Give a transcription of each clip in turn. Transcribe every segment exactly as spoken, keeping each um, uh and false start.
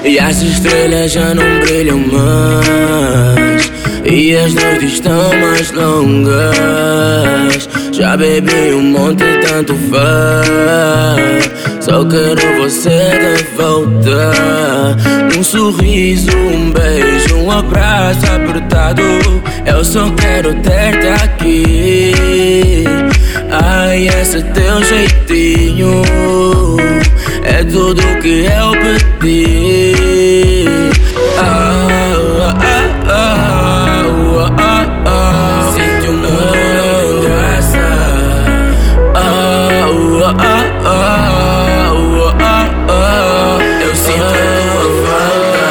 E as estrelas já não brilham mais, e as noites estão mais longas. Já bebi um monte, tanto faz, só quero você de volta. Um sorriso, um beijo, um abraço apertado, eu só quero ter-te aqui. Ai, esse teu jeitinho é tudo que eu pedi. Ah, ah, ah, ah, ah, ah. Sinto muito graça. Ah, ah, ah, ah, ah, ah. Eu sinto a tua falta.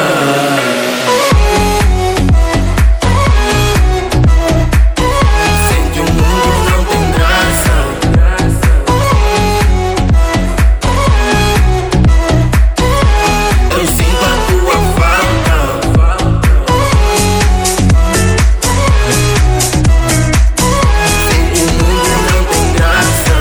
Sinto o mundo não tem graça. Eu sinto a tua falta. Sinto o mundo não tem graça.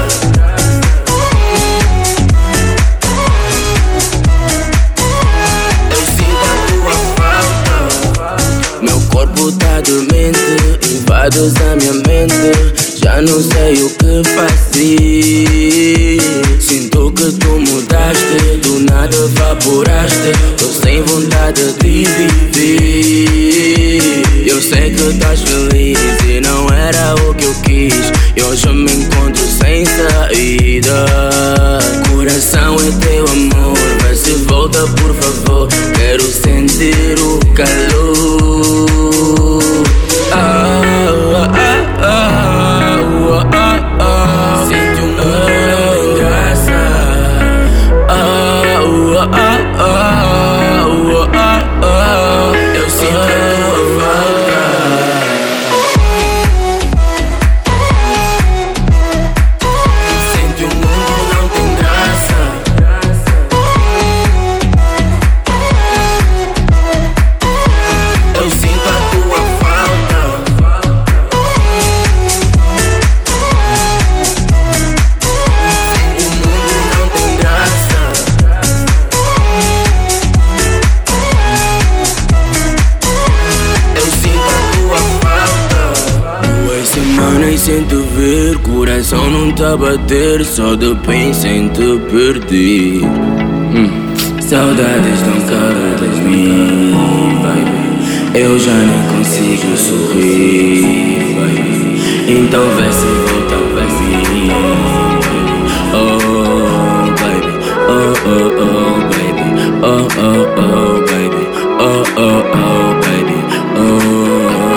Eu sinto a tua falta. Meu corpo tá dormente, invades a minha mente. Já não sei o que fazer. Sinto que tu mudaste, do nada evaporaste. Tô sem vontade de viver. Eu sei que estás feliz e não era o que eu quis. E hoje eu me encontro sem saída. Coração é teu amor, vai se volta por favor. Quero sentir o calor. Ah, ah, ah, ah, ah, ah. Sinto o mundo não tem graça. Ah, ah, ah, ah, ah, ah. Eu sinto a tua falta. Sinto o mundo não tem graça. Eu sinto a tua falta. O mundo não tem graça. Eu sinto a tua falta. Duas semanas sem te ver, coração não tá a bater. Só de penso em te perder. Hum. Saudades tão cada de mim, baby. Eu já nem consigo sorrir, baby. Então vê se volta pra mim. Oh, baby. Oh, oh, oh, baby. Oh, oh, oh, baby. Oh, oh, oh, baby. Oh.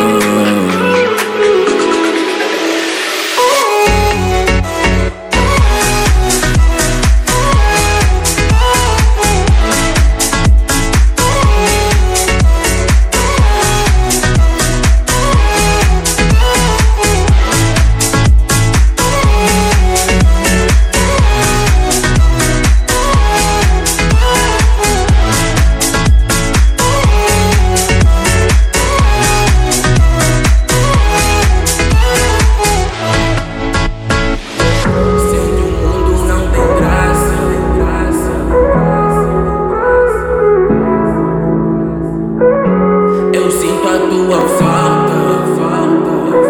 Eu sinto a tua falta.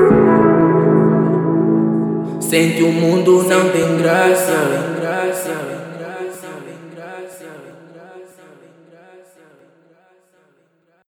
Sente o mundo não tem graça.